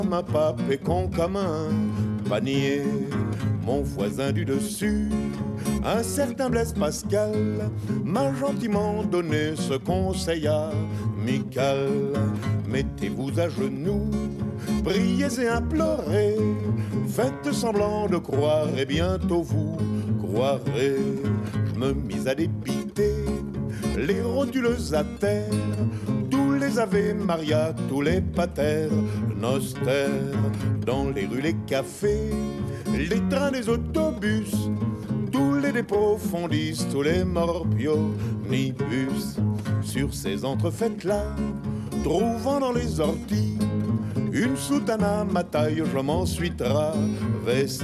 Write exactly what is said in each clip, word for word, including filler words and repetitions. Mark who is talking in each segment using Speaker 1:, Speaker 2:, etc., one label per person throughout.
Speaker 1: Ma pape est con comme un panier. Mon voisin du dessus, un certain Blaise Pascal, m'a gentiment donné ce conseil amical. Mettez-vous à genoux, priez et implorez, faites semblant de croire et bientôt vous croirez. Je me mis à dépiter les rotules à terre, tous les Ave Maria, tous les pater noster, dans les rues, les cafés, les trains, les autobus, tous les dépôts fondis, tous les morbionibus. Sur ces entrefaites-là, trouvant dans les orties une soutane à ma taille, je m'en suis travesti,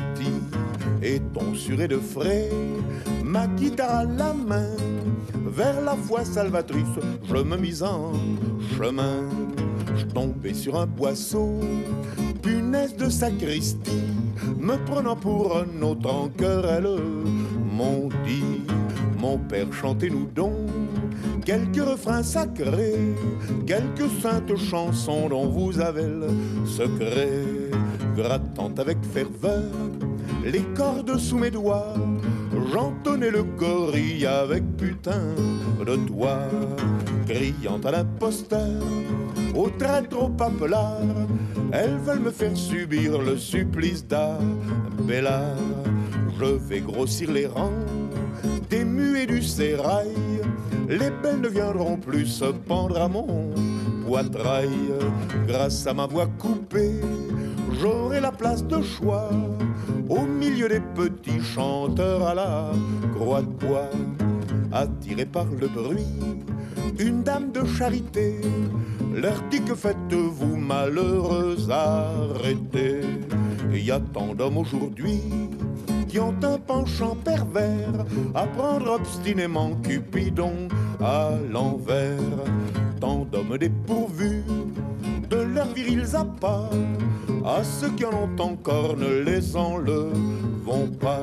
Speaker 1: et tonsuré de frais, ma guitare à la main, vers la foi salvatrice, je me mis en chemin. Je tombais sur un boisseau, punaise de sacristie, me prenant pour un autre en querelle, m'ont dit, mon père, chantez-nous donc quelques refrains sacrés, quelques saintes chansons dont vous avez le secret. Grattant avec ferveur les cordes sous mes doigts, j'entonnais le gorille avec putain de toi, criant à l'imposteur, au traître, au papelard, elles veulent me faire subir le supplice d'Abélard. Je vais grossir les rangs des muets du sérail, les belles ne viendront plus se pendre à mon poitrail. Grâce à ma voix coupée, j'aurai la place de choix au milieu des petits chanteurs à la croix de bois. Attirée par le bruit, une dame de charité leur dit que faites-vous malheureuse, arrêtez. Il y a tant d'hommes aujourd'hui qui ont un penchant pervers à prendre obstinément Cupidon à l'envers. Tant d'hommes dépourvus de leurs virils appâts, à ceux qui en ont encore ne les enlevons pas.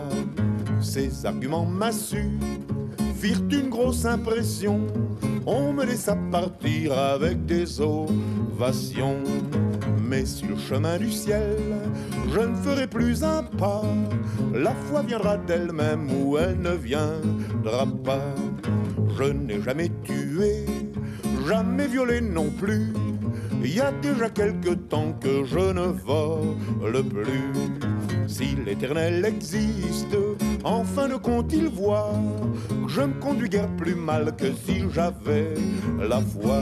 Speaker 1: Ces arguments massus firent une grosse impression, on me laissa partir avec des ovations. Mais sur le chemin du ciel, je ne ferai plus un pas, la foi viendra d'elle-même ou elle ne viendra pas. Je n'ai jamais tué, jamais violé non plus, il y a déjà quelque temps que je ne vole plus. Si l'Éternel existe, en fin de compte il voit que je me conduis guère plus mal que si j'avais la foi.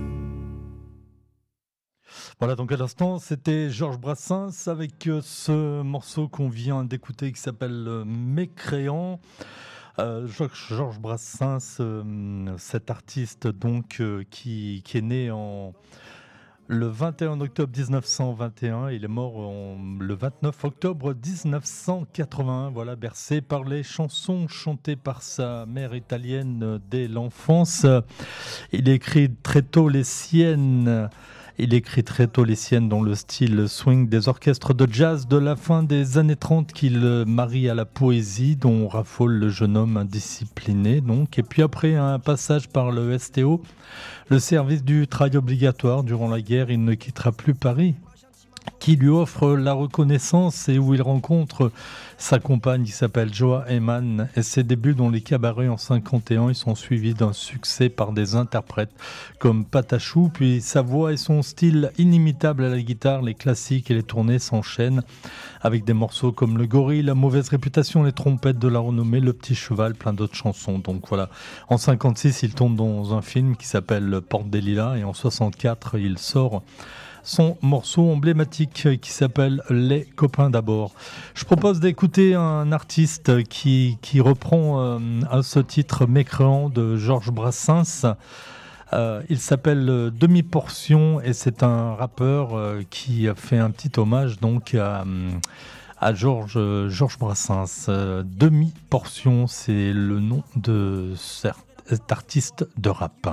Speaker 2: Voilà, donc à l'instant, c'était Georges Brassens avec ce morceau qu'on vient d'écouter qui s'appelle Mécréant. Euh, Georges Brassens, euh, cet artiste donc euh, qui, qui est né en le vingt et un octobre dix-neuf cent vingt et un, il est mort en, le vingt-neuf octobre dix-neuf cent quatre-vingt-un, voilà, bercé par les chansons chantées par sa mère italienne dès l'enfance. Il écrit très tôt les siennes. Il écrit très tôt les siennes dans le style swing des orchestres de jazz de la fin des années trente qu'il marie à la poésie dont raffole le jeune homme indiscipliné. Donc. Et puis après un passage par le S T O, le service du travail obligatoire durant la guerre, il ne quittera plus Paris, qui lui offre la reconnaissance et où il rencontre sa compagne qui s'appelle Joa Eman. Et ses débuts dans les cabarets en cinquante et un, ils sont suivis d'un succès par des interprètes comme Patachou. Puis sa voix et son style inimitable à la guitare, les classiques et les tournées s'enchaînent avec des morceaux comme Le Gorille, La Mauvaise Réputation, Les Trompettes de la Renommée, Le Petit Cheval, plein d'autres chansons. Donc voilà, en cinquante-six, il tombe dans un film qui s'appelle Porte des Lilas et en soixante-quatre, il sort son morceau emblématique qui s'appelle Les Copains d'abord. Je propose d'écouter un artiste qui, qui reprend euh, à ce titre Mécréant de Georges Brassens. Euh, il s'appelle Demi-Portion et c'est un rappeur euh, qui a fait un petit hommage donc à, à Georges, Georges Brassens. Euh, Demi-Portion, c'est le nom de cet artiste de rap.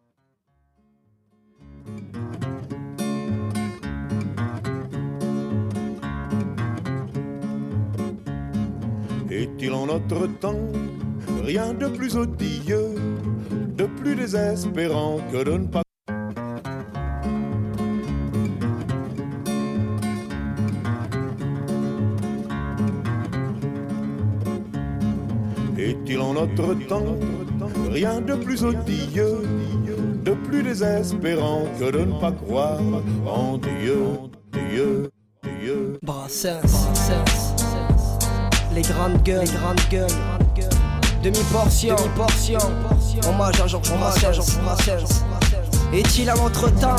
Speaker 1: Est-il en notre temps rien de plus odieux, de plus désespérant que de ne pas Est-il en notre temps rien de plus odieux, de plus désespérant que de ne pas croire en Dieu, Dieu, Dieu.
Speaker 3: Brassens, Brassens, les grandes gueules, les grandes gueules, demi-portion, demi-portion, hommage à Georges Brassens. Est-il à notre temps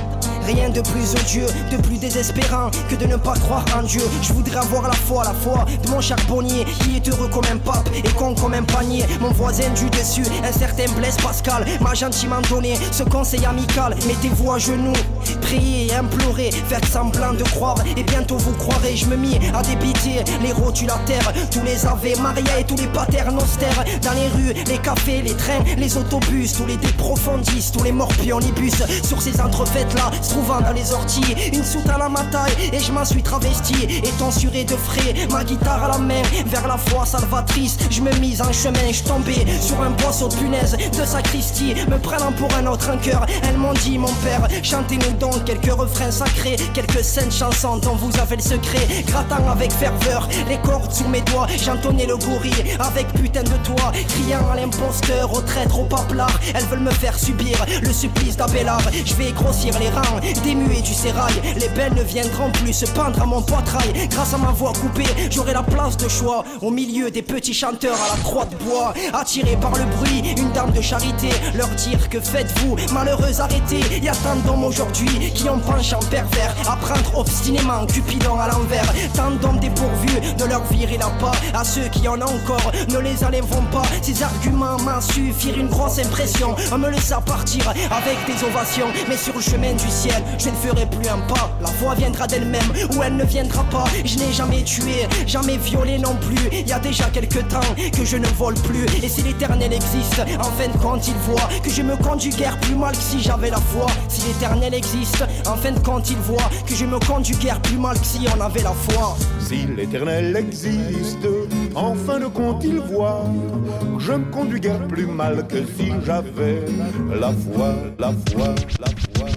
Speaker 3: rien de plus odieux, de plus désespérant que de ne pas croire en Dieu. Je voudrais avoir la foi, la foi de mon charbonnier qui est heureux comme un pape et con comme un panier. Mon voisin du dessus, un certain Blaise Pascal, m'a gentiment donné ce conseil amical. Mettez-vous à genoux, priez, implorez, faites semblant de croire et bientôt vous croirez. Je me mis à débiter les rotulataires, tous les Ave Maria et tous les paternostères. Dans les rues, les cafés, les trains, les autobus, tous les déprofondistes, tous les morpionibus. Sur ces entrefaites là, trouvant dans les orties une soutane à ma taille et je m'en suis travesti et tensuré de frais, ma guitare à la main vers la foi salvatrice. Je me mise en chemin, je tombais sur un boisseau de punaise de sacristie, me prenant pour un autre en cœur. Elles m'ont dit mon père, chantez-nous donc quelques refrains sacrés, quelques saintes chansons dont vous avez le secret. Grattant avec ferveur les cordes sous mes doigts, j'entonnais le gorille avec putain de toi, criant à l'imposteur, au traître, au paplard. Elles veulent me faire subir le supplice d'Abélard. Je vais grossir les rangs des muets du sérail, les belles ne viendront plus se pendre à mon poitrail. Grâce à ma voix coupée, j'aurai la place de choix au milieu des petits chanteurs à la croix de bois. Attirés par le bruit, une dame de charité, leur dire que faites-vous, malheureuse arrêtez. Y'a tant d'hommes aujourd'hui qui ont penchant pervers, à prendre obstinément Cupidon à l'envers. Tant d'hommes dépourvus de leur viril à pas, à ceux qui en ont encore, ne les enlèveront pas. Ces arguments m'en suffirent une grosse impression, on me laissa partir avec des ovations. Mais sur le chemin du ciel, je ne ferai plus un pas. La voix viendra d'elle-même ou elle ne viendra pas. Je n'ai jamais tué, jamais violé non plus. Il y a déjà quelques temps que je ne vole plus. Et si l'éternel existe, en fin de compte il voit que je me conduis guère plus mal que si j'avais la foi. Si l'éternel existe, en fin de compte il voit que je me conduis guère plus mal que si on avait la foi.
Speaker 1: Si l'éternel existe, en fin de compte il voit que je me conduis guère plus mal que si j'avais la foi, la foi, la foi.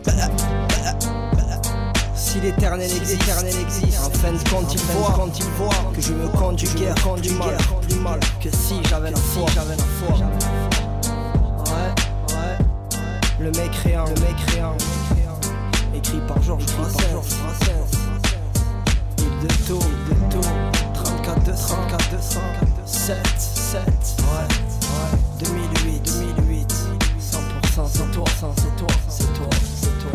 Speaker 3: Si l'éternel existe, l'éternel existe, en fin de compte il voit, quand il voit que je me conduis guère plus mal, plus mal que si j'avais la foi, j'avais la foi. Ouais, ouais, le mécréant, le mécréant, écrit par Georges Brassens. Île de Taux, Île de Taux, trente-quatre deux cents, trente-quatre deux cents, sept, sept, ouais, ouais, deux mille huit, deux mille huit, cent pour cent, c'est toi, c'est toi, c'est toi, c'est toi.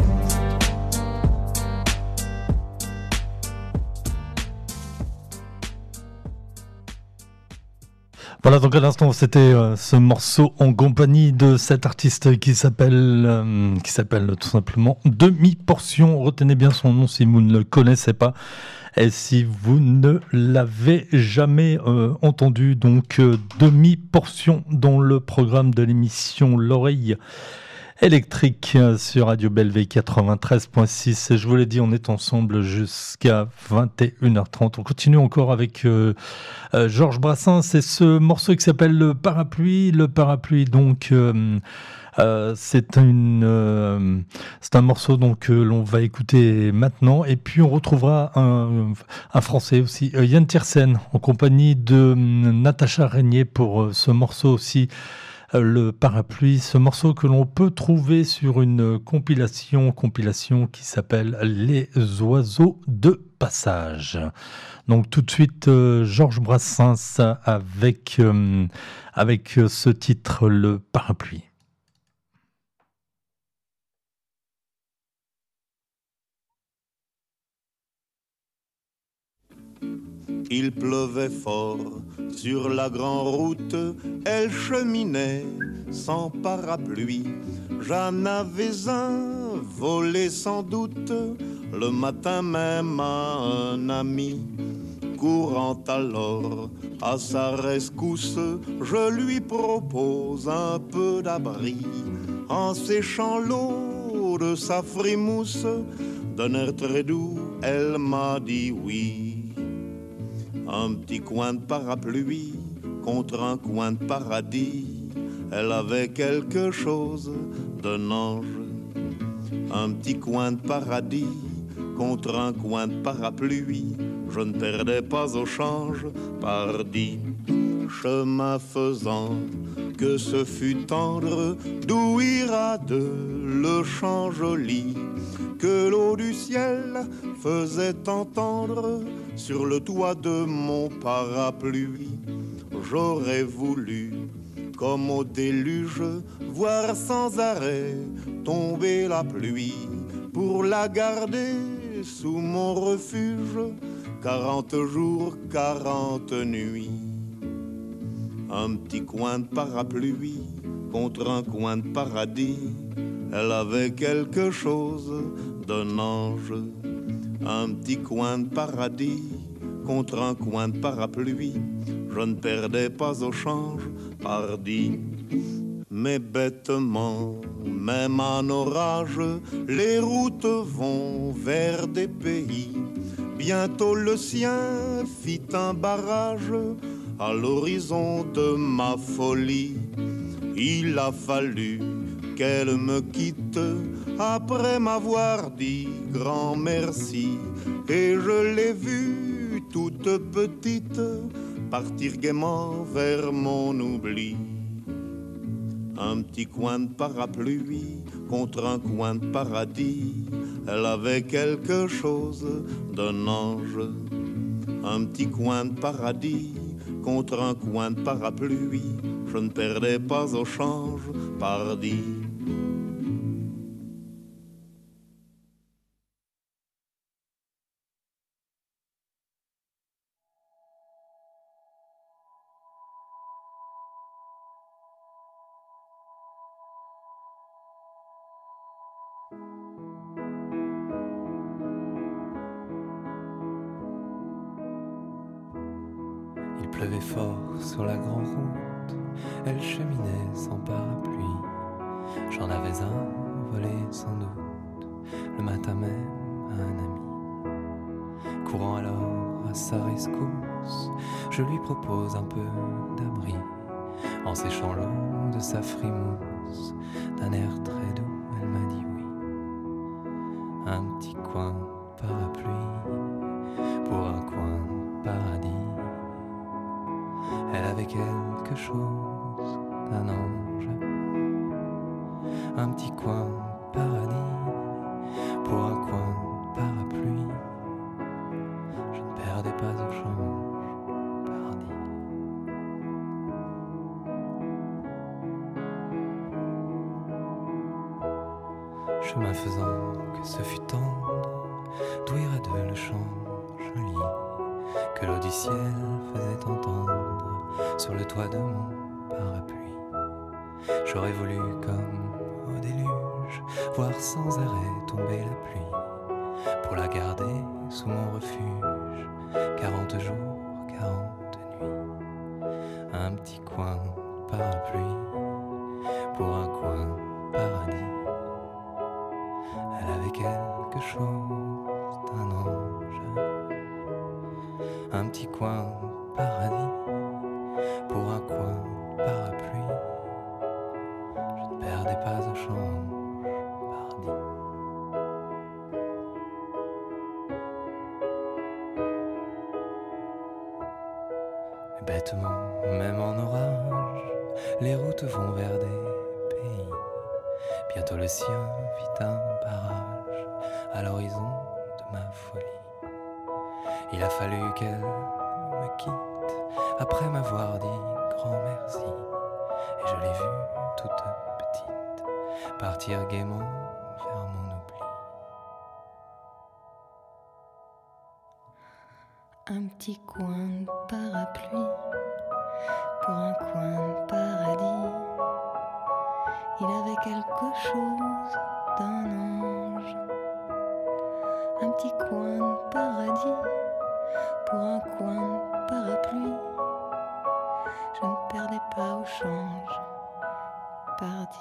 Speaker 2: Voilà, donc à l'instant, c'était euh, ce morceau en compagnie de cet artiste qui s'appelle euh, qui s'appelle tout simplement Demi-Portion. Retenez bien son nom si vous ne le connaissez pas et si vous ne l'avez jamais euh, entendu. Donc, euh, Demi-Portion dans le programme de l'émission L'Oreille électrique sur Radio Belleville quatre-vingt-treize point six. Je vous l'ai dit, on est ensemble jusqu'à vingt et une heures trente. On continue encore avec euh, euh, Georges Brassens. C'est ce morceau qui s'appelle Le Parapluie. Le Parapluie, donc, euh, euh, c'est, une, euh, c'est un morceau donc, que l'on va écouter maintenant. Et puis, on retrouvera un, un Français aussi, euh, Yann Tiersen, en compagnie de euh, Natacha Régnier pour euh, ce morceau aussi. Le Parapluie, ce morceau que l'on peut trouver sur une compilation, compilation qui s'appelle Les Oiseaux de Passage. Donc tout de suite, euh, Georges Brassens avec, euh, avec ce titre, Le Parapluie.
Speaker 1: Il pleuvait fort sur la grande route, elle cheminait sans parapluie. J'en avais un volé sans doute, le matin même à un ami. Courant alors à sa rescousse, je lui propose un peu d'abri. En séchant l'eau de sa frimousse, d'un air très doux, elle m'a dit oui. Un petit coin de parapluie contre un coin de paradis, elle avait quelque chose d'un ange. Un petit coin de paradis contre un coin de parapluie, je ne perdais pas au change, pardi. chemin faisant, que ce fut tendre, d'où ira de le champ joli, que l'eau du ciel faisait entendre sur le toit de mon parapluie. J'aurais voulu, comme au déluge, voir sans arrêt tomber la pluie, pour la garder sous mon refuge, quarante jours, quarante nuits. Un petit coin de parapluie contre un coin de paradis, elle avait quelque chose d'un ange. Un petit coin de paradis contre un coin de parapluie, je ne perdais pas au change, pardi. Mais bêtement, même en orage, les routes vont vers des pays. Bientôt le sien fit un barrage à l'horizon de ma folie. Il a fallu qu'elle me quitte après m'avoir dit grand merci, et je l'ai vue toute petite partir gaiement vers mon oubli. Un petit coin de parapluie contre un coin de paradis, elle avait quelque chose d'un ange. Un petit coin de paradis contre un coin de parapluie, je ne perdais pas au change, pardi.
Speaker 4: Il pleuvait fort sur la grande route, elle cheminait sans parapluie. J'en avais un volé sans doute, le matin même à un ami. Courant alors à sa rescousse, je lui propose un peu d'abri, en séchant l'eau de sa frimousse. D'un air très doux, elle m'a dit oui. Un petit coin de parapluie pour un coin de paradis. Elle avait quelque chose d'un ange. Un petit coin de paradis pour un coin de parapluie. Je ne perdais pas au change, pardi. Chemin faisant que ce fut tendre, d'où ira de le champ joli, que l'eau du ciel faisait entendre sur le toit de mon parapluie. J'aurais voulu, comme au déluge, voir sans arrêt tomber la pluie, pour la garder sous mon refuge, quarante jours, quarante nuits. Un petit coin de parapluie pour un coin de paradis. Elle avait quelque chose d'un ange. Un petit coin de paradis pour un coin de parapluie. Je ne perdais pas au change, pardi. Mais bêtement, même en orage, les routes vont vers des pays. Bientôt le sien fit un barrage à l'horizon de ma folie. Il a fallu qu'elle me quitte après m'avoir dit grand merci, et je l'ai vue toute petite partir gaiement vers mon oubli.
Speaker 5: Un petit coin de parapluie pour un coin de paradis. Il avait quelque chose d'un ange. Un petit coin de paradis pour un coin de parapluie. Je ne perdais pas au change, pardi.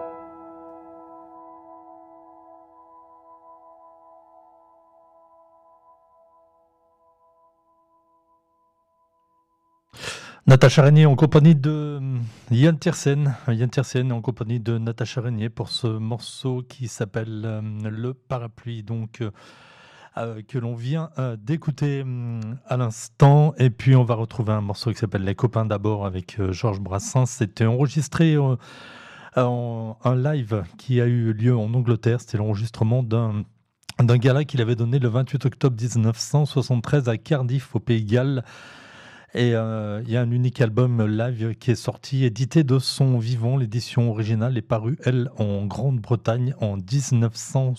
Speaker 2: Natacha Régnier en compagnie de Yann Tiersen, Yann Tiersen en compagnie de Natacha Régnier pour ce morceau qui s'appelle euh, Le Parapluie. Donc, euh, euh, que l'on vient euh, d'écouter hum, à l'instant. Et puis on va retrouver un morceau qui s'appelle Les copains d'abord avec euh, Georges Brassens. C'était enregistré euh, en un live qui a eu lieu en Angleterre. C'était l'enregistrement d'un, d'un gala qu'il avait donné le vingt-huit octobre dix-neuf cent soixante-treize à Cardiff au Pays de Galles. Et euh, il y a un unique album live qui est sorti, édité de son vivant. L'édition originale est parue, elle, en Grande-Bretagne en dix-neuf cent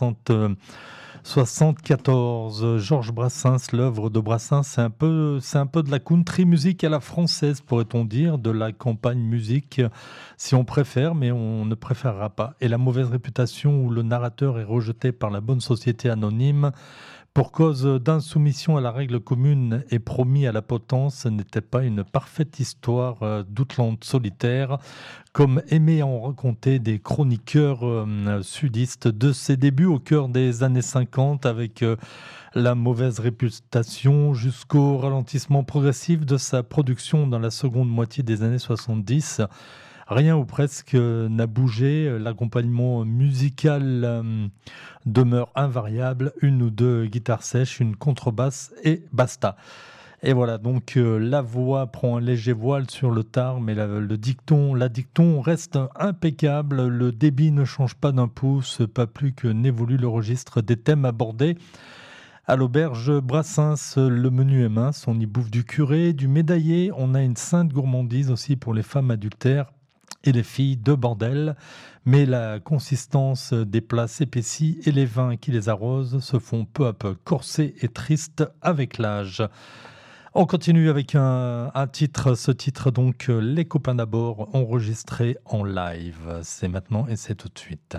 Speaker 2: soixante-quatorze. Georges Brassens, l'œuvre de Brassens, c'est un peu, c'est un peu de la country music à la française, pourrait-on dire, de la campagne musique, si on préfère, mais on ne préférera pas. Et la mauvaise réputation où le narrateur est rejeté par la bonne société anonyme pour cause d'insoumission à la règle commune et promis à la potence, n'était pas une parfaite histoire euh, d'Outland solitaire, comme aimaient à en raconter des chroniqueurs euh, sudistes de ses débuts au cœur des années cinquante, avec euh, la mauvaise réputation jusqu'au ralentissement progressif de sa production dans la seconde moitié des années soixante-dix. Rien ou presque n'a bougé, l'accompagnement musical euh, demeure invariable, une ou deux guitares sèches, une contrebasse et basta. Et voilà, donc euh, la voix prend un léger voile sur le tard, mais la, le dicton, la dicton reste impeccable, le débit ne change pas d'un pouce, pas plus que n'évolue le registre des thèmes abordés. À l'auberge Brassens, le menu est mince, on y bouffe du curé, du médaillé, on a une sainte gourmandise aussi pour les femmes adultères et les filles de bordel, mais la consistance des plats s'épaissit et les vins qui les arrosent se font peu à peu corsés et tristes avec l'âge. On continue avec un, un titre, ce titre donc Les copains d'abord, enregistré en live. C'est maintenant et c'est tout de suite.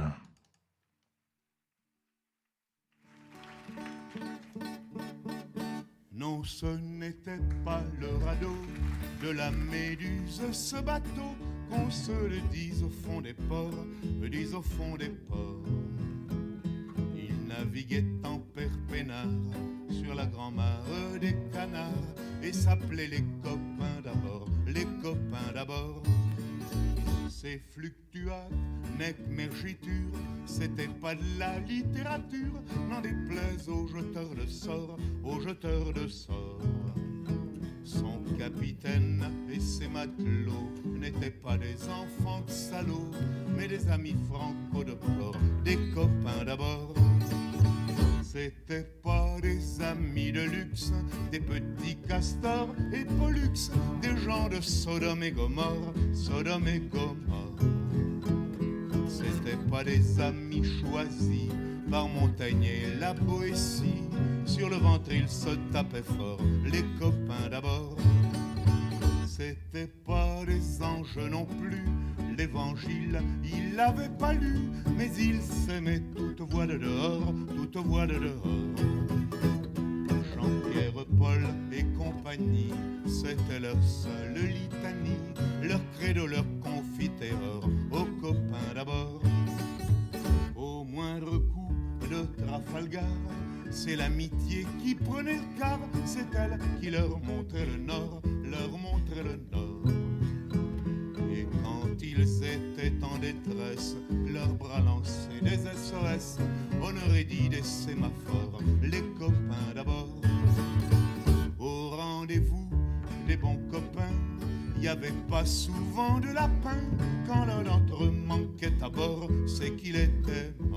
Speaker 1: Non, ce n'était pas le radeau de la Méduse, ce bateau, qu'on se le dise au fond des ports, le dise au fond des ports. Il naviguait en père peinard sur la grand-mare des canards et s'appelait les copains d'abord, les copains d'abord. Ces fluctuates, nec mergiture, c'était pas de la littérature, n'en déplaise aux jeteurs de sorts, aux jeteurs de sorts. Son capitaine et ses matelots n'étaient pas des enfants de salauds, mais des amis franco de port, des copains d'abord. C'étaient pas des amis de luxe, des petits castors et pollux, des gens de Sodome et Gomorre, Sodome et Gomorre. C'étaient pas des amis choisis par Montaigne et la Boétie, sur le ventre ils se tapaient fort, les copains d'abord. C'étaient pas des anges non plus, l'évangile il l'avait pas lu, mais il s'aimait toute voix de dehors, toute voix de dehors. Jean-Pierre, Paul et compagnie, c'était leur seule litanie, leur credo, leur confitereur, aux copains d'abord. Au moindre coup de Trafalgar, c'est l'amitié qui prenait le quart, c'est elle qui leur montrait le nord, leur montrait le nord. Et quand ils étaient en détresse, leurs bras lançaient des S O S, on aurait dit des sémaphores, les copains d'abord. Au rendez-vous des bons copains, y avait pas souvent de lapin, quand l'un d'entre eux manquait à bord, c'est qu'il était mort.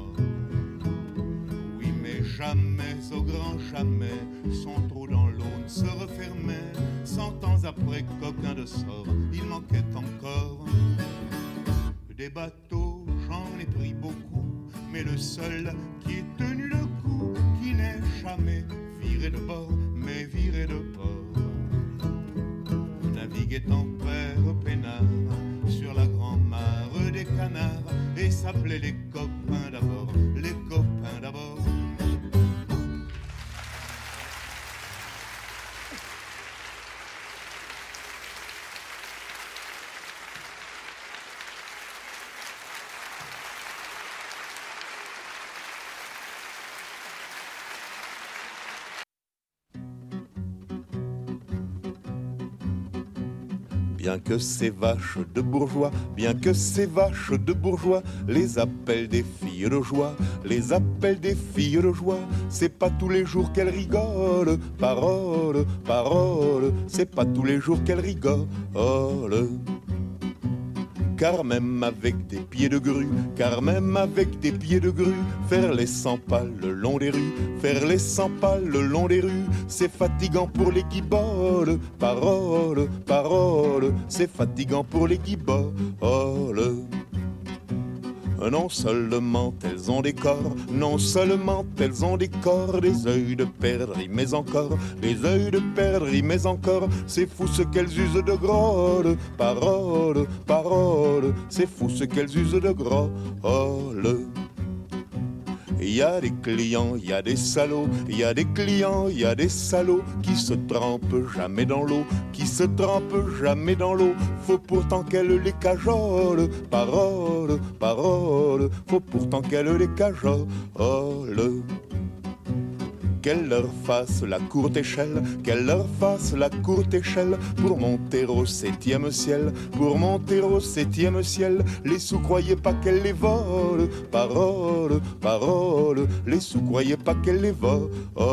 Speaker 1: Jamais, au grand jamais, son trou dans l'eau ne se refermait. Cent ans après, coquin de sort, il manquait encore. Des bateaux, j'en ai pris beaucoup, mais le seul qui ait tenu le coup, qui n'est jamais viré de bord, mais viré de port. Naviguait en père peinard sur la grand-mare des canards et s'appelait les copains d'abord, les copains d'abord. bien que ces vaches de bourgeois, bien que ces vaches de bourgeois les appellent des filles de joie, les appellent des filles de joie. C'est pas tous les jours qu'elles rigolent, parole, parole, c'est pas tous les jours qu'elles rigolent. Car même avec des pieds de grue, car même avec des pieds de grue, faire les cent pas le long des rues, faire les cent pas le long des rues, c'est fatigant pour les guiboles, parole, parole, c'est fatigant pour les guiboles. Non seulement elles ont des corps, non seulement elles ont des corps, des yeux de perdrix, mais encore, des yeux de perdrix, mais encore, c'est fou ce qu'elles usent de grolle, parole, parole, c'est fou ce qu'elles usent de grolle. Il y a des clients, il y a des salauds, il y a des clients, il y a des salauds qui se trempent jamais dans l'eau, qui se trempent jamais dans l'eau. Faut pourtant qu'elle les cajole, parole, parole, faut pourtant qu'elle les cajole. Qu'elle leur fasse la courte échelle, qu'elle leur fasse la courte échelle pour monter au septième ciel, pour monter au septième ciel. Les sous croyaient pas qu'elle les vole, parole, parole, les sous croyaient pas qu'elle les vole.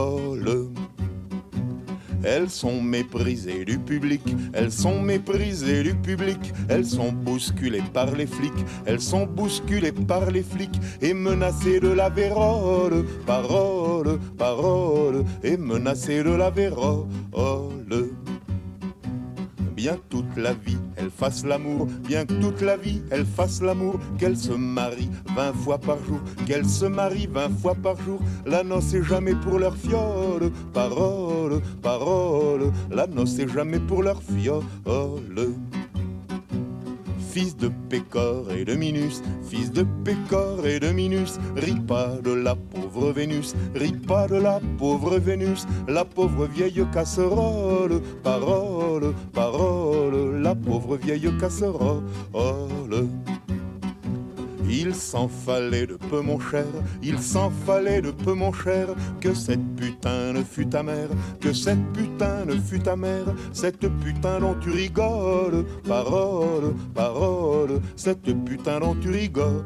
Speaker 1: Elles sont méprisées du public, elles sont méprisées du public, elles sont bousculées par les flics, elles sont bousculées par les flics et menacées de la vérole, parole, parole, et menacées de la vérole. Bien toute la vie, elles fassent l'amour, bien que toute la vie, elles fassent l'amour, qu'elles se marient vingt fois par jour, qu'elles se marient vingt fois par jour. La noce est jamais pour leur fiole, parole, parole, la noce est jamais pour leur fiole. Fils de Pécor et de Minus, fils de Pécor et de Minus, ris pas de la pauvre Vénus, ris pas de la pauvre Vénus, la pauvre vieille casserole, parole, parole, la pauvre vieille casserole. Il s'en fallait de peu mon cher, il s'en fallait de peu mon cher, que cette putain ne fût ta mère, que cette putain ne fût ta mère, cette putain dont tu rigoles, parole, parole, cette putain dont tu rigoles.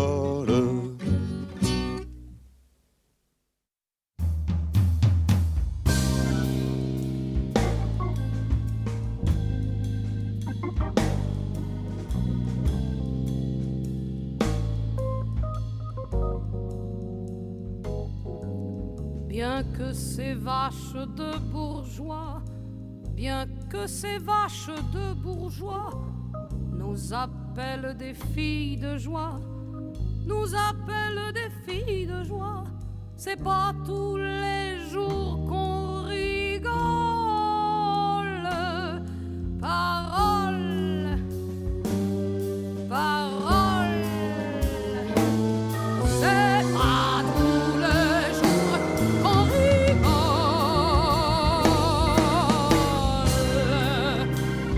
Speaker 6: Bien que ces vaches de bourgeois, bien que ces vaches de bourgeois nous appellent des filles de joie, nous appellent des filles de joie, c'est pas tous les jours qu'on rigole. Parole, parole, c'est pas tous les jours qu'on rigole.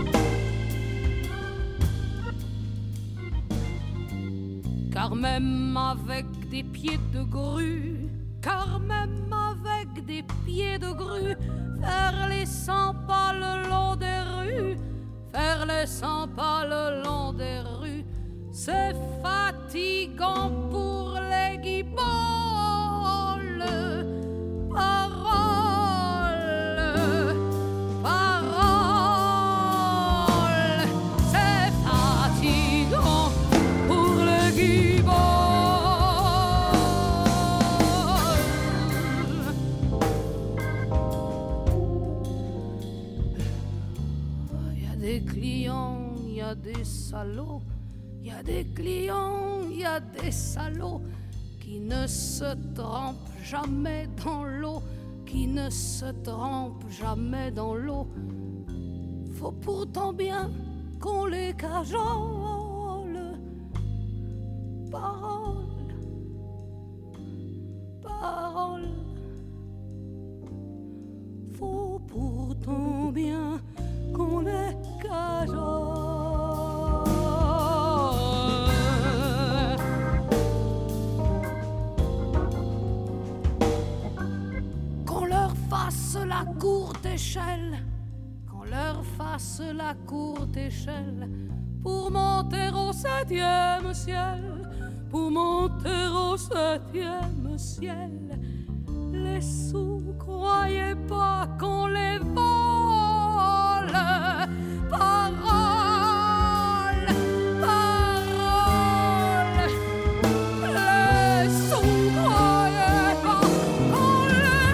Speaker 6: Car même avec des pieds de grue, car même avec des pieds de grue, faire les cent pas le long des rues, faire les cent pas le long des rues, c'est fatigant pour les guiboles. Parole, parole, c'est fatigant pour les guiboles. Des clients, il y a des salauds, il y a des clients, il y a des salauds qui ne se trempent jamais dans l'eau, qui ne se trempent jamais dans l'eau. Faut pourtant bien qu'on les cajole. Parole, parole, faut pourtant bien qu'on les cajole. Qu'on leur fasse la courte échelle, qu'on leur fasse la courte échelle pour monter au septième ciel, pour monter au septième ciel. Les sous, croyez pas qu'on les vole. Parole, parole. Les sous, croyez pas qu'on les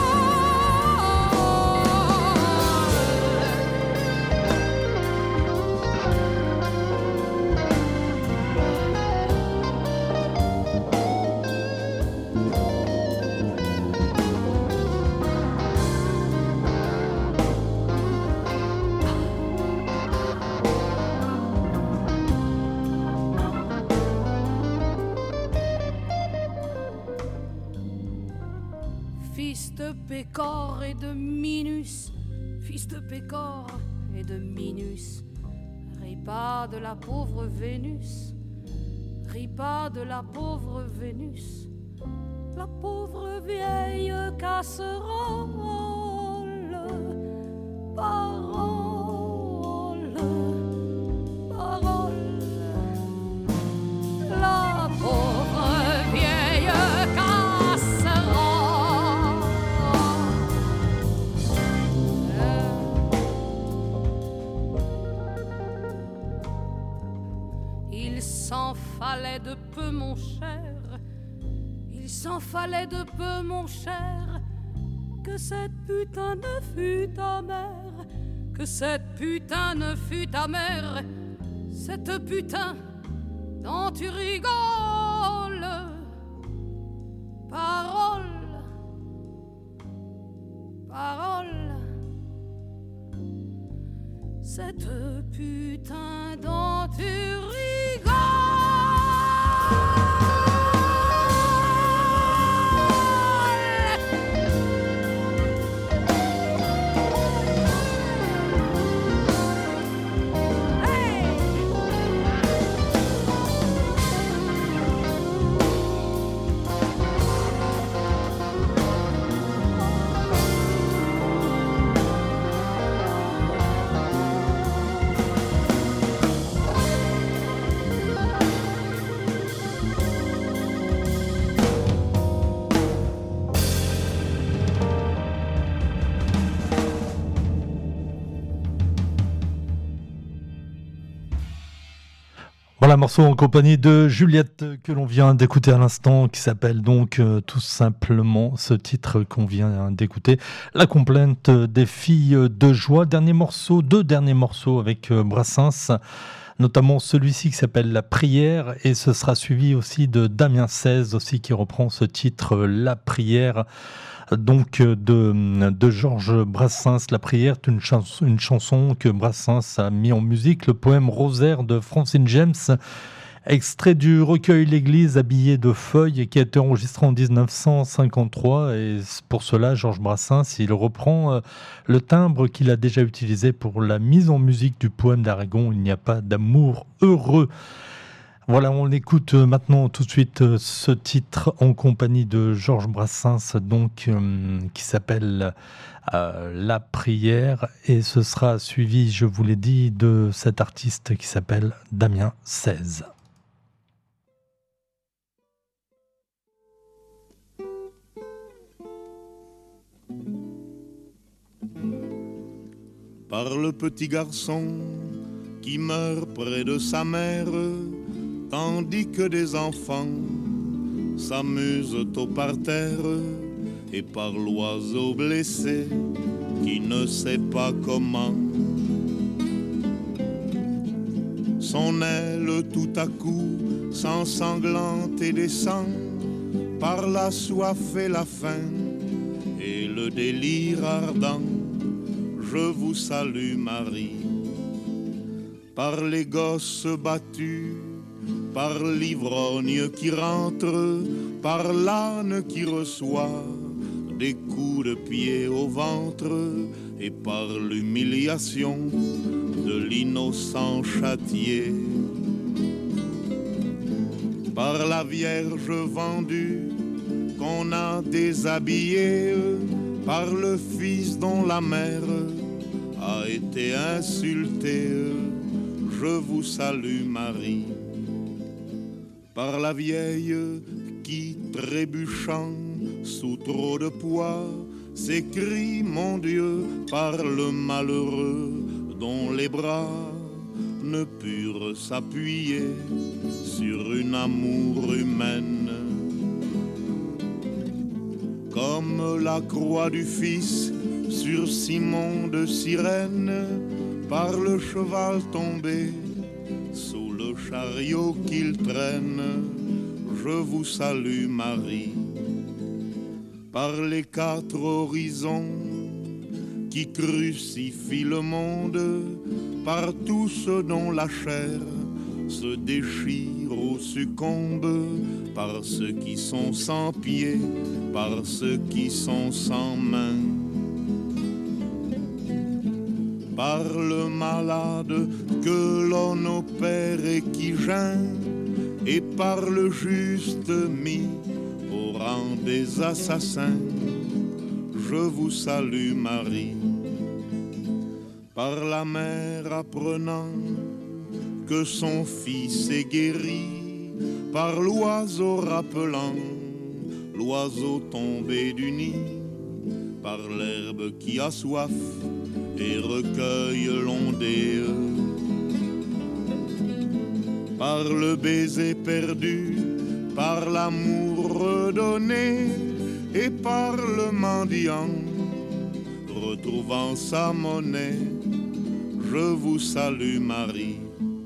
Speaker 6: Fils de Pécor et de Minus, fils de Pécor et de Minus, ris pas de la pauvre Vénus, ris pas de la pauvre Vénus, la pauvre vieille casserole. Parole, parole, la pauvre vieille casserole. Il s'en fallait de peu, mon cher, il s'en fallait de peu, mon cher, que cette putain ne fût ta mère, que cette putain ne fût ta mère, cette putain dont tu rigoles. Parole, parole, cette putain dont tu rigoles.
Speaker 2: Voilà, morceau en compagnie de Juliette que l'on vient d'écouter à l'instant, qui s'appelle donc euh, tout simplement ce titre qu'on vient d'écouter, La complainte des filles de joie. Dernier morceau, deux derniers morceaux avec euh, Brassens, notamment celui-ci qui s'appelle La prière, et ce sera suivi aussi de Damien seize aussi qui reprend ce titre La prière. Donc de, de Georges Brassens. La prière est une, chans- une chanson que Brassens a mis en musique, le poème Rosaire de Francine James, extrait du recueil L'Église habillée de feuilles, qui a été enregistré en dix-neuf cent cinquante-trois, et pour cela Georges Brassens il reprend le timbre qu'il a déjà utilisé pour la mise en musique du poème d'Aragon, Il n'y a pas d'amour heureux. Voilà, on écoute maintenant tout de suite ce titre en compagnie de Georges Brassens, donc euh, qui s'appelle euh, La prière, et ce sera suivi, je vous l'ai dit, de cet artiste qui s'appelle Damien seize.
Speaker 1: Par le petit garçon qui meurt près de sa mère, tandis que des enfants s'amusent au parterre, et par l'oiseau blessé qui ne sait pas comment son aile tout à coup s'ensanglante et descend par la soif et la faim et le délire ardent. Je vous salue Marie, par les gosses battus, par l'ivrogne qui rentre, par l'âne qui reçoit des coups de pied au ventre, et par l'humiliation de l'innocent châtié, par la Vierge vendue qu'on a déshabillée, par le fils dont la mère a été insulté. Je vous salue Marie. Par la vieille qui, trébuchant sous trop de poids, s'écrie, mon Dieu, par le malheureux dont les bras ne purent s'appuyer sur une amour humaine. Comme la croix du Fils sur Simon de Cyrène, par le cheval tombé, sous le chariot qu'il traîne, je vous salue Marie. Par les quatre horizons qui crucifient le monde, par tous ceux dont la chair se déchire ou succombe, par ceux qui sont sans pieds, par ceux qui sont sans mains, par le malade que l'on opère et qui geint, et par le juste mis au rang des assassins, je vous salue Marie. Par la mère apprenant que son fils est guéri, par l'oiseau rappelant l'oiseau tombé du nid, par l'herbe qui a soif et recueille l'ondée, par le baiser perdu, par l'amour redonné, et par le mendiant retrouvant sa monnaie, je vous salue Marie.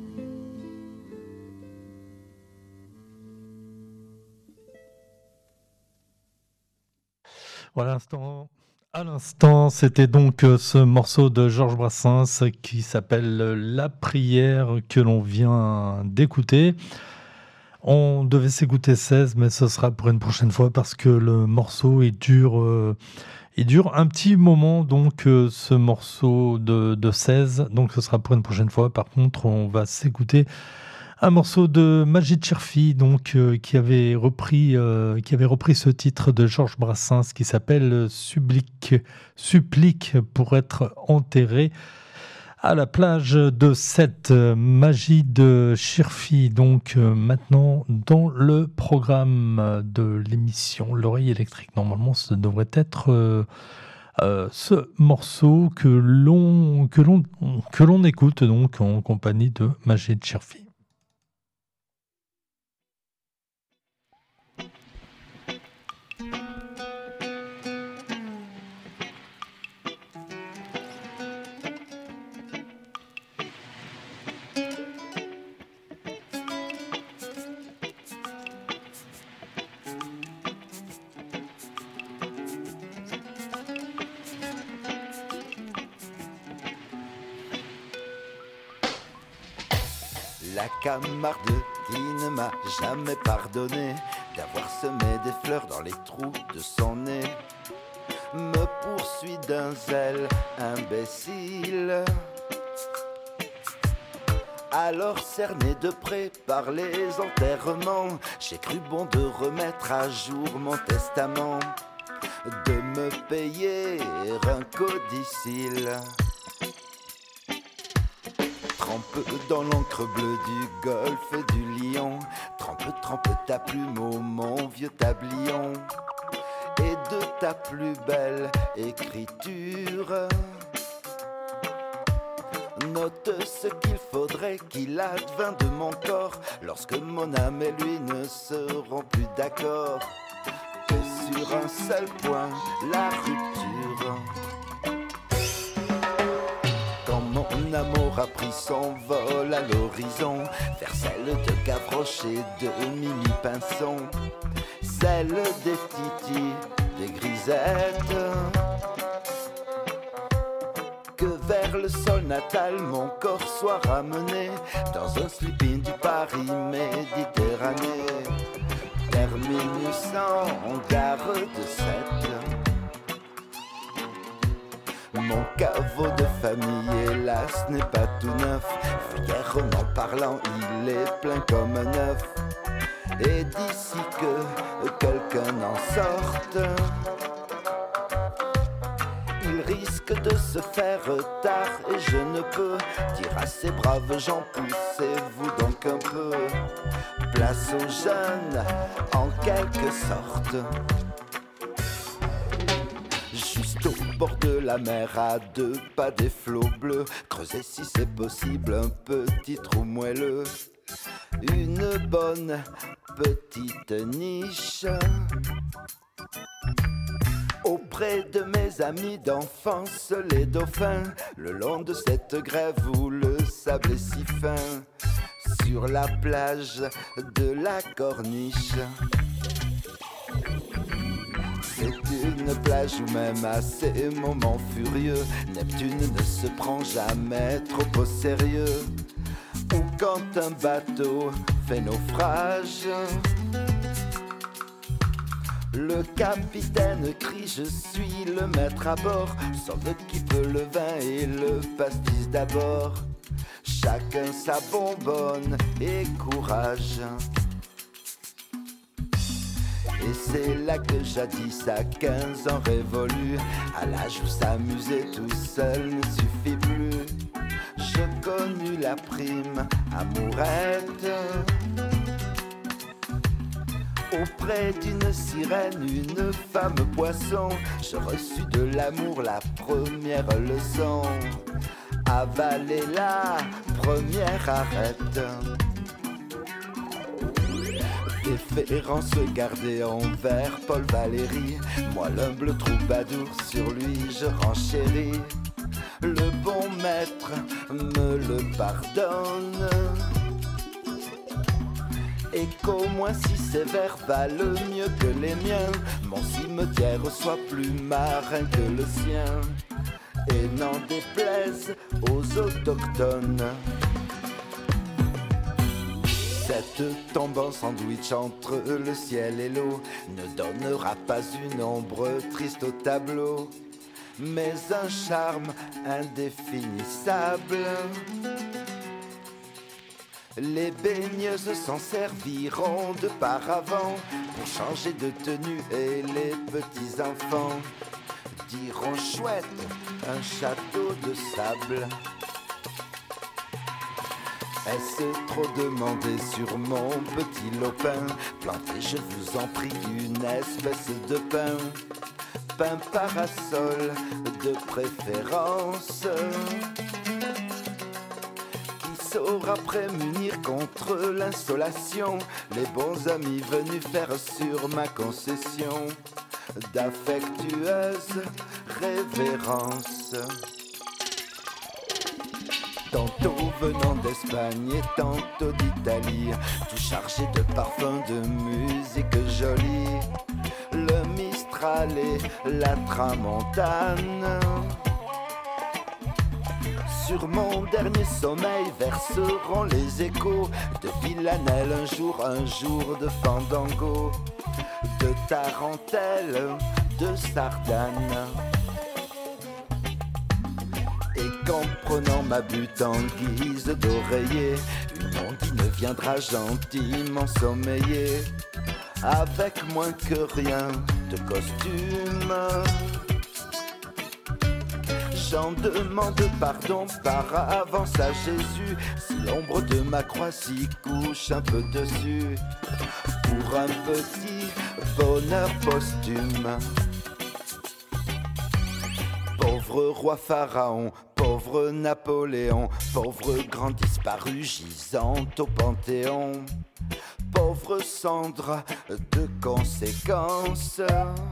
Speaker 2: Voilà, l'instant. À l'instant, c'était donc ce morceau de Georges Brassens qui s'appelle La prière que l'on vient d'écouter. On devait s'écouter seize, mais ce sera pour une prochaine fois parce que le morceau il dure, euh, il dure un petit moment, donc euh, ce morceau de, de seize, donc ce sera pour une prochaine fois. Par contre, on va s'écouter un morceau de Majid Cherfi, donc euh, qui avait repris, euh, qui avait repris ce titre de Georges Brassens qui s'appelle Supplique, Supplique pour être enterré à la plage de Sète. Majid Cherfi, donc euh, maintenant dans le programme de l'émission L'Oreille électrique. Normalement, ce devrait être euh, euh, ce morceau que l'on que l'on que l'on écoute donc en compagnie de Majid Cherfi.
Speaker 7: La Camarde qui ne m'a jamais pardonné d'avoir semé des fleurs dans les trous de son nez me poursuit d'un zèle imbécile. Alors cerné de près par les enterrements, j'ai cru bon de remettre à jour mon testament, de me payer un codicile. Trempe dans l'encre bleue du golfe et du lion, trempe, trempe ta plume au mon vieux tablion, et de ta plus belle écriture note ce qu'il faudrait qu'il advint de mon corps lorsque mon âme et lui ne seront plus d'accord, que sur un seul point, la rupture. Mon amour a pris son vol à l'horizon, vers celle de Gavroche et de Mimi Pinson, celle des Titi, des Grisettes, que vers le sol natal mon corps soit ramené dans un sleeping du Paris Méditerranée, terminus en gare de Sète. Mon caveau de famille, hélas, n'est pas tout neuf. Vulgairement parlant, il est plein comme un œuf. Et d'ici que quelqu'un en sorte, il risque de se faire tard et je ne peux dire à ces braves gens, poussez-vous donc un peu. Place aux jeunes, en quelque sorte. Juste au bord de la mer, à deux pas des flots bleus, creuser si c'est possible un petit trou moelleux. Une bonne petite niche auprès de mes amis d'enfance, les dauphins, le long de cette grève où le sable est si fin, sur la plage de la Corniche. C'est une plage où même à ces moments furieux, Neptune ne se prend jamais trop au sérieux. Ou quand un bateau fait naufrage, le capitaine crie, je suis le maître à bord, sauve qui peut le vin et le pastis d'abord. Chacun sa bonbonne et courage. Et c'est là que jadis à quinze ans révolus, à l'âge où s'amuser tout seul ne suffit plus, je connus la prime amourette. Auprès d'une sirène, une femme poisson, je reçus de l'amour la première leçon. Avaler la première arête. Déférence gardée envers Paul Valéry, moi l'humble troubadour, sur lui je renchéris. Le bon maître me le pardonne, et qu'au moins si ses vers valent mieux que les miens, mon cimetière soit plus marin que le sien, et n'en déplaise aux autochtones. Cette tombe en sandwich entre le ciel et l'eau ne donnera pas une ombre triste au tableau, mais un charme indéfinissable. Les baigneuses s'en serviront de paravent pour changer de tenue, et les petits enfants diront chouette, un château de sable. Est-ce trop demandé sur mon petit lopin? Plantez, je vous en prie, une espèce de pin, pin parasol de préférence, qui saura prémunir contre l'insolation les bons amis venus faire sur ma concession d'affectueuse révérence. Tantôt venant d'Espagne et tantôt d'Italie, tout chargé de parfums, de musique jolie, le Mistral et la Tramontane. Sur mon dernier sommeil verseront les échos de Villanelle, un jour, un jour de fandango, de tarentelle, de sardane. Et qu'en prenant ma butte en guise d'oreiller, une ondine viendra gentiment sommeiller, avec moins que rien de costume. J'en demande pardon par avance à Jésus, si l'ombre de ma croix s'y couche un peu dessus, pour un petit bonheur posthume. Pauvre roi Pharaon, pauvre Napoléon, pauvre grand disparu gisant au Panthéon, pauvre cendre de conséquences.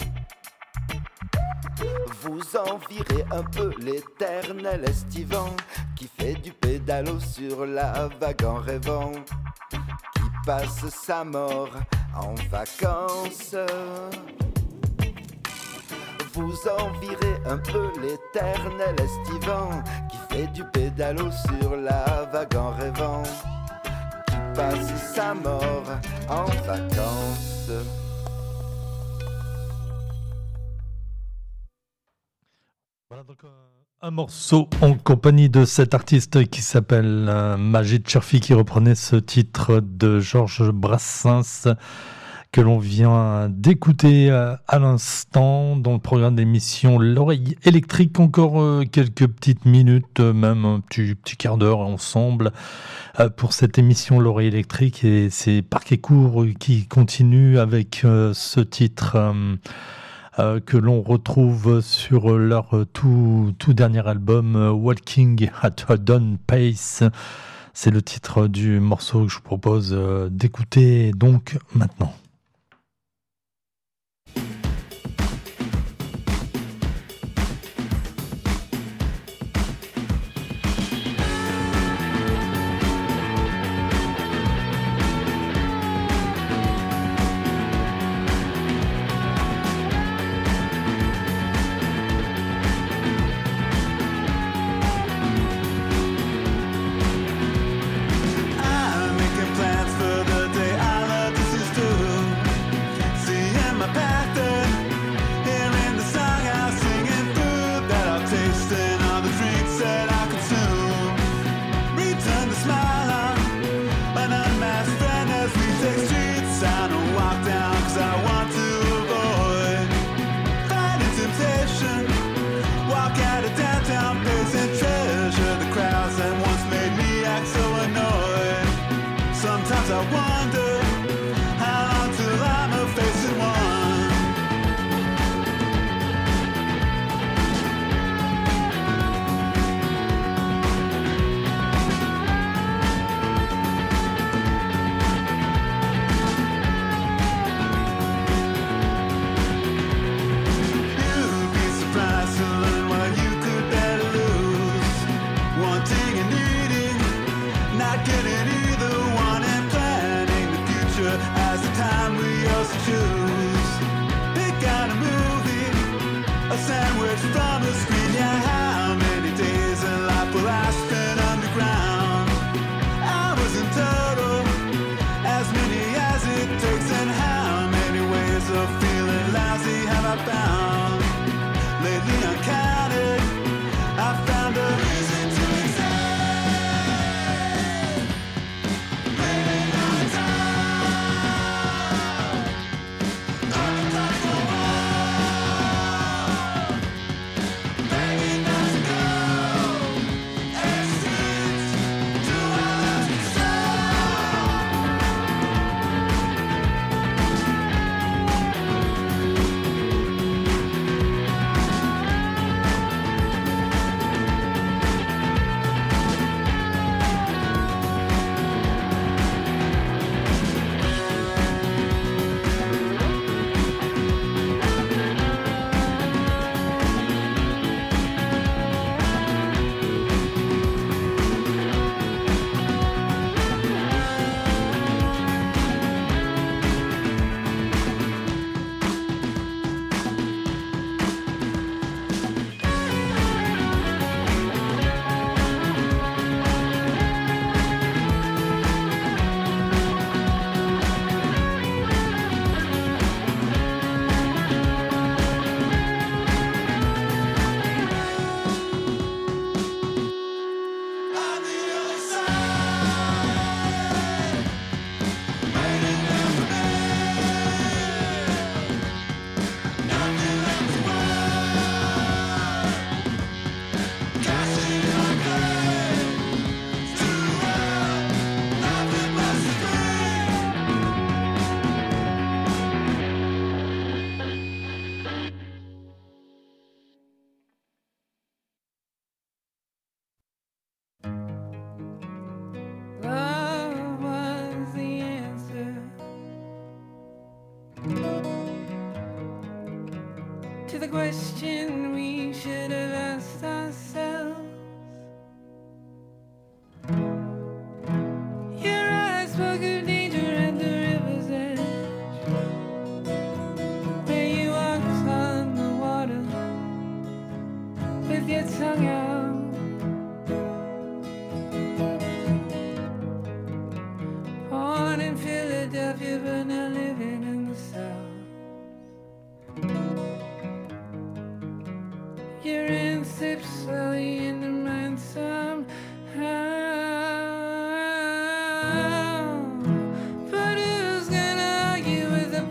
Speaker 7: Vous envirez un peu l'éternel estivant, qui fait du pédalo sur la vague en rêvant, qui passe sa mort en vacances. Vous envirez un peu l'éternel estivant, qui fait du pédalo sur la vague en rêvant, qui passe sa mort en vacances.
Speaker 2: Voilà donc euh, un morceau en compagnie de cet artiste qui s'appelle euh, Majid Cherfi, qui reprenait ce titre de Georges Brassens, que l'on vient d'écouter à l'instant dans le programme d'émission L'Oreille électrique. Encore euh, quelques petites minutes, même un petit, petit quart d'heure ensemble euh, pour cette émission L'Oreille électrique. Et c'est Parquet Court qui continue avec euh, ce titre euh, euh, que l'on retrouve sur leur tout, tout dernier album Walking at a Down Pace. C'est le titre du morceau que je vous propose euh, d'écouter donc maintenant.
Speaker 8: The question we should have asked ourselves. Your eyes spoke of danger at the river's edge, where you walked on the water with your tongue out. Born in Philadelphia, but now living in the South. Your in slips slowly into mine somehow. But who's gonna argue with the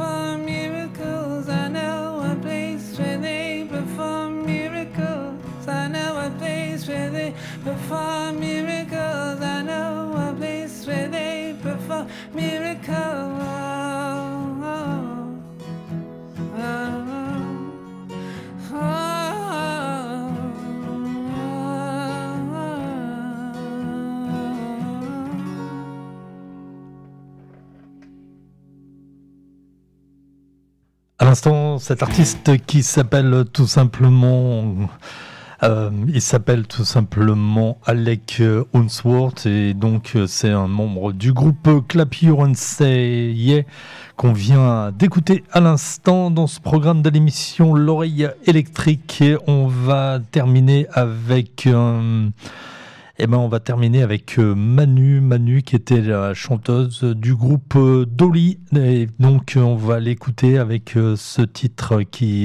Speaker 8: perform miracles. I know a place where they perform miracles. I know a place where they perform miracles. I know a place where they perform miracles. Oh, oh, oh, oh.
Speaker 2: À l'instant, cet artiste qui s'appelle tout simplement, euh, il s'appelle tout simplement Alec Unsworth et donc c'est un membre du groupe Clap Your Hands Say Yeah qu'on vient d'écouter à l'instant dans ce programme de l'émission L'Oreille Électrique. Et on va terminer avec euh, Eh ben, on va terminer avec Manu, Manu qui était la chanteuse du groupe Dolly. Et donc, on va l'écouter avec ce titre qui,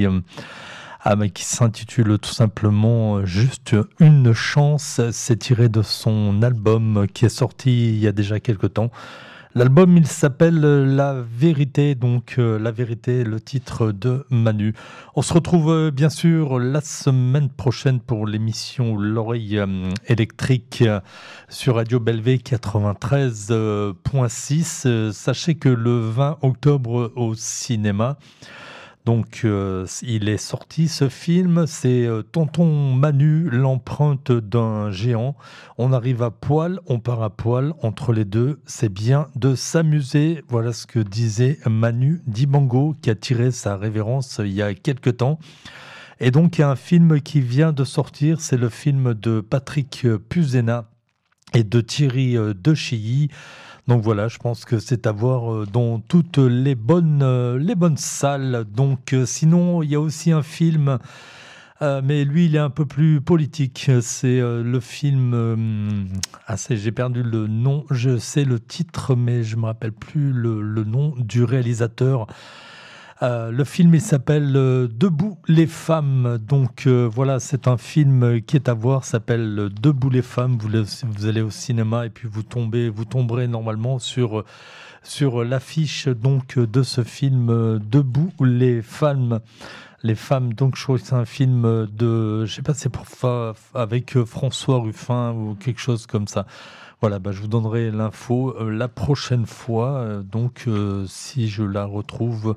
Speaker 2: euh, qui s'intitule tout simplement Juste une chance. C'est tiré de son album qui est sorti il y a déjà quelques temps. L'album, il s'appelle La Vérité, donc euh, La Vérité, le titre de Manu. On se retrouve euh, bien sûr la semaine prochaine pour l'émission L'Oreille euh, Électrique euh, sur Radio Bellevée quatre-vingt-treize point six. Euh, sachez que le vingt octobre au cinéma, donc euh, il est sorti ce film, c'est euh, Tonton Manu, l'empreinte d'un géant. On arrive à poil, on part à poil, entre les deux, c'est bien de s'amuser. Voilà ce que disait Manu Dibango qui a tiré sa révérence il y a quelques temps. Et donc il y a un film qui vient de sortir, c'est le film de Patrick Puzena et de Thierry Dechéilly. Donc voilà, je pense que c'est à voir dans toutes les bonnes, les bonnes salles. Donc euh, sinon, il y a aussi un film, euh, mais lui, il est un peu plus politique. C'est euh, le film... Euh, ah, c'est, j'ai perdu le nom, je sais le titre, mais je ne me rappelle plus le, le nom du réalisateur. Euh, le film, il s'appelle euh, Debout les femmes. Donc euh, voilà, c'est un film qui est à voir, s'appelle euh, Debout les femmes. Vous, le, vous allez au cinéma et puis vous tombez, vous tomberez normalement sur sur l'affiche donc de ce film euh, Debout les femmes. Les femmes. Donc je crois que c'est un film de, je sais pas, c'est pour fa, avec François Ruffin ou quelque chose comme ça. Voilà, bah, je vous donnerai l'info euh, la prochaine fois. Euh, donc euh, si je la retrouve.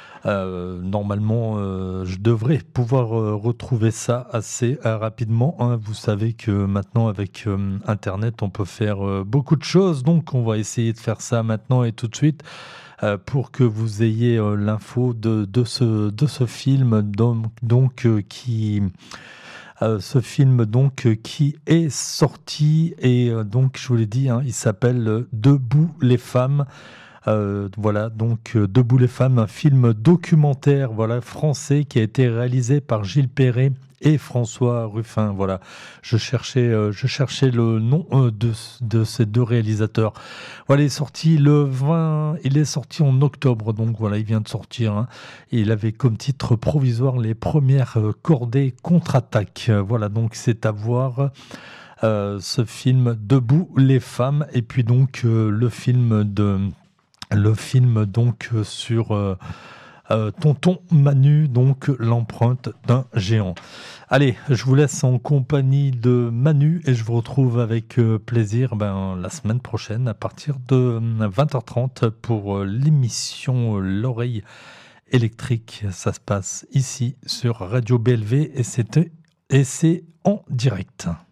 Speaker 2: Euh, normalement, euh, je devrais pouvoir euh, retrouver ça assez euh, rapidement. Hein. Vous savez que maintenant, avec euh, Internet, on peut faire euh, beaucoup de choses. Donc, on va essayer de faire ça maintenant et tout de suite euh, pour que vous ayez euh, l'info de, de, ce, de ce film donc, donc euh, qui... Euh, ce film donc euh, qui est sorti et euh, donc je vous l'ai dit, hein, il s'appelle euh, Debout les femmes. Euh, voilà, donc euh, Debout les femmes, un film documentaire, voilà, français qui a été réalisé par Gilles Perret et François Ruffin. Voilà, je cherchais, euh, je cherchais le nom euh, de, de ces deux réalisateurs. Voilà, il est sorti le vingt, il est sorti en octobre, donc voilà, il vient de sortir. Hein. Il avait comme titre provisoire Les premières cordées contre-attaque. Voilà, donc c'est à voir. Euh, ce film Debout les femmes et puis donc euh, le film de Le film donc sur euh, euh, Tonton Manu, donc l'empreinte d'un géant. Allez, je vous laisse en compagnie de Manu et je vous retrouve avec euh, plaisir ben, la semaine prochaine à partir de vingt heures trente pour euh, l'émission L'Oreille Électrique. Ça se passe ici sur Radio B L V et, c'était, et c'est en direct.